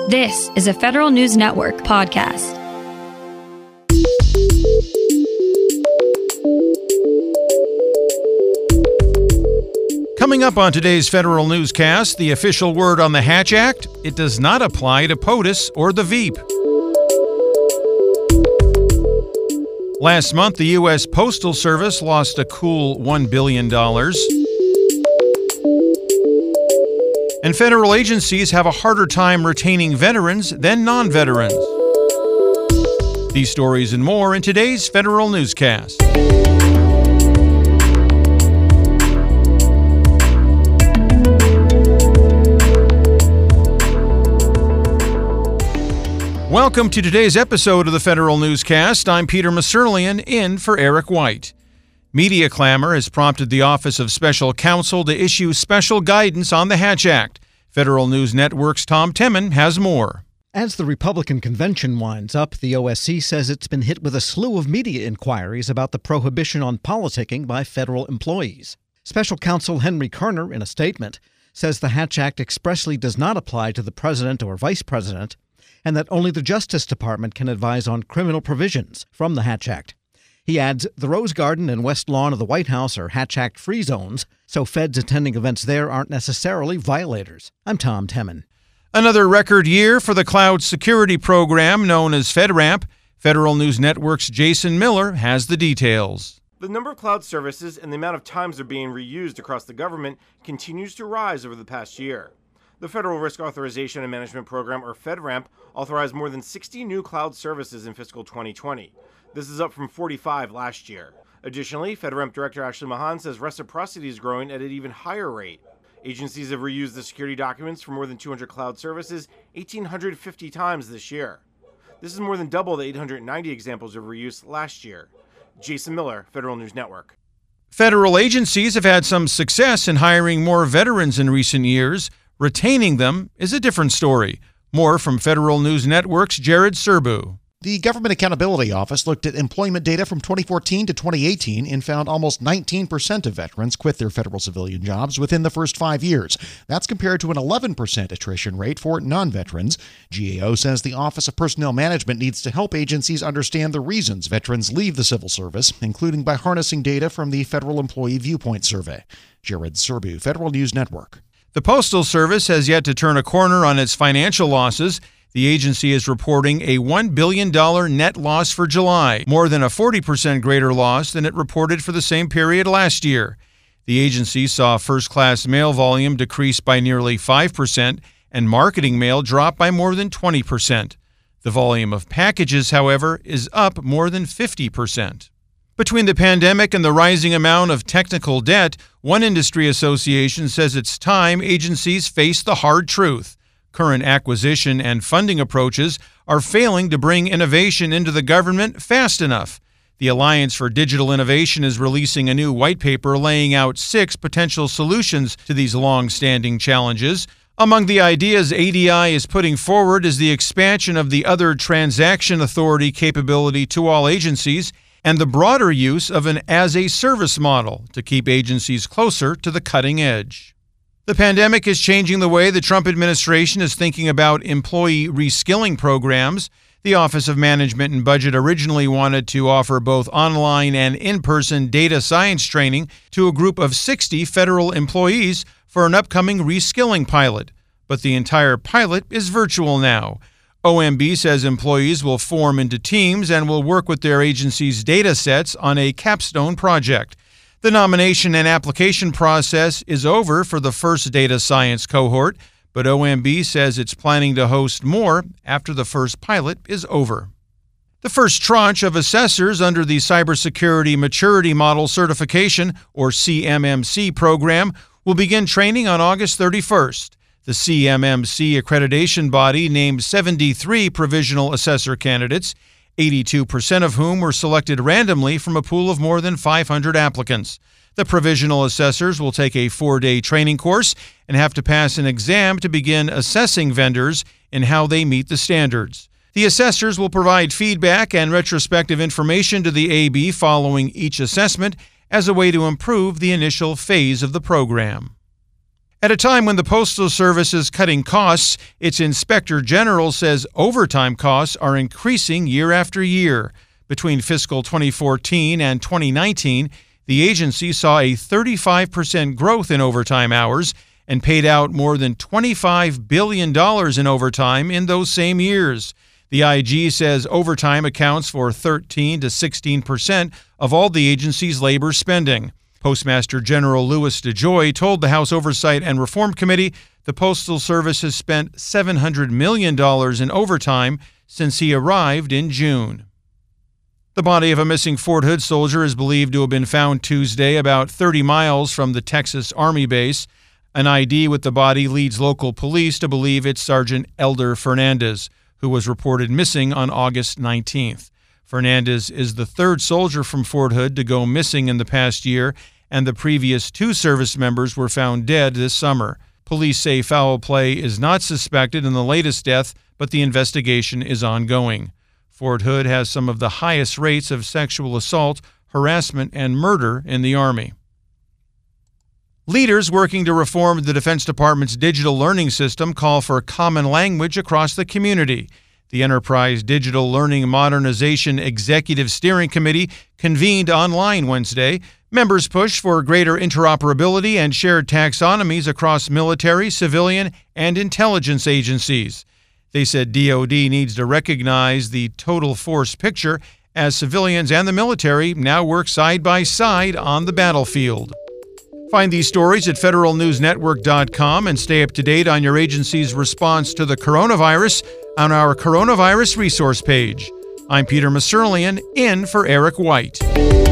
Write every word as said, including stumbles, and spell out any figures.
This is a Federal News Network podcast. Coming up on today's Federal Newscast, the official word on the Hatch Act: it does not apply to POTUS or the Veep. Last month, the U S Postal Service lost a cool one billion dollars. And federal agencies have a harder time retaining veterans than non-veterans. These stories and more in today's Federal Newscast. Welcome to today's episode of the Federal Newscast. I'm Peter Musurlian, in for Eric White. Media clamor has prompted the Office of Special Counsel to issue special guidance on the Hatch Act. Federal News Network's Tom Temin has more. As the Republican convention winds up, the O S C says it's been hit with a slew of media inquiries about the prohibition on politicking by federal employees. Special Counsel Henry Kerner, in a statement, says the Hatch Act expressly does not apply to the president or vice president, and that only the Justice Department can advise on criminal provisions from the Hatch Act. He adds, the Rose Garden and West Lawn of the White House are Hatch Act-free zones, so feds attending events there aren't necessarily violators. I'm Tom Temin. Another record year for the cloud security program known as FedRAMP. Federal News Network's Jason Miller has the details. The number of cloud services and the amount of times they're being reused across the government continues to rise over the past year. The Federal Risk Authorization and Management Program, or FedRAMP, authorized more than sixty new cloud services in fiscal twenty twenty. This is up from forty-five last year. Additionally, FedRAMP Director Ashley Mahan says reciprocity is growing at an even higher rate. Agencies have reused the security documents for more than two hundred cloud services, one thousand eight hundred fifty times this year. This is more than double the eight hundred ninety examples of reuse last year. Jason Miller, Federal News Network. Federal agencies have had some success in hiring more veterans in recent years. Retaining them is a different story. More from Federal News Network's Jared Serbu. The Government Accountability Office looked at employment data from twenty fourteen to twenty eighteen and found almost nineteen percent of veterans quit their federal civilian jobs within the first five years. That's compared to an eleven percent attrition rate for non-veterans. G A O says the Office of Personnel Management needs to help agencies understand the reasons veterans leave the civil service, including by harnessing data from the Federal Employee Viewpoint Survey. Jared Serbu, Federal News Network. The Postal Service has yet to turn a corner on its financial losses. The agency is reporting a one billion dollars net loss for July, more than a forty percent greater loss than it reported for the same period last year. The agency saw first-class mail volume decrease by nearly five percent and marketing mail drop by more than twenty percent. The volume of packages, however, is up more than fifty percent. Between the pandemic and the rising amount of technical debt, one industry association says it's time agencies face the hard truth. Current acquisition and funding approaches are failing to bring innovation into the government fast enough. The Alliance for Digital Innovation is releasing a new white paper laying out six potential solutions to these long-standing challenges. Among the ideas A D I is putting forward is the expansion of the Other Transaction Authority capability to all agencies and the broader use of an as-a-service model to keep agencies closer to the cutting edge. The pandemic is changing the way the Trump administration is thinking about employee reskilling programs. The Office of Management and Budget originally wanted to offer both online and in-person data science training to a group of sixty federal employees for an upcoming reskilling pilot. But the entire pilot is virtual now. O M B says employees will form into teams and will work with their agency's data sets on a capstone project. The nomination and application process is over for the first data science cohort, but O M B says it's planning to host more after the first pilot is over. The first tranche of assessors under the Cybersecurity Maturity Model Certification, or C M M C program, will begin training on August thirty-first. The C M M C accreditation body named seventy-three provisional assessor candidates, eighty-two percent of whom were selected randomly from a pool of more than five hundred applicants. The provisional assessors will take a four-day training course and have to pass an exam to begin assessing vendors in how they meet the standards. The assessors will provide feedback and retrospective information to the A B following each assessment as a way to improve the initial phase of the program. At a time when the Postal Service is cutting costs, its Inspector General says overtime costs are increasing year after year. Between fiscal twenty fourteen and twenty nineteen, the agency saw a thirty-five percent growth in overtime hours and paid out more than twenty-five billion dollars in overtime in those same years. The I G says overtime accounts for thirteen to sixteen percent of all the agency's labor spending. Postmaster General Louis DeJoy told the House Oversight and Reform Committee the Postal Service has spent seven hundred million dollars in overtime since he arrived in June. The body of a missing Fort Hood soldier is believed to have been found Tuesday about thirty miles from the Texas Army base. An I D with the body leads local police to believe it's Sergeant Elder Fernandez, who was reported missing on August nineteenth. Fernandez is the third soldier from Fort Hood to go missing in the past year, and the previous two service members were found dead this summer. Police say foul play is not suspected in the latest death, but the investigation is ongoing. Fort Hood has some of the highest rates of sexual assault, harassment, and murder in the Army. Leaders working to reform the Defense Department's digital learning system call for common language across the community. The Enterprise Digital Learning Modernization Executive Steering Committee convened online Wednesday. Members pushed for greater interoperability and shared taxonomies across military, civilian, and intelligence agencies. They said D O D needs to recognize the total force picture as civilians and the military now work side by side on the battlefield. Find these stories at federal news network dot com and stay up to date on your agency's response to the coronavirus on our coronavirus resource page. I'm Peter Masurlian, in for Eric White.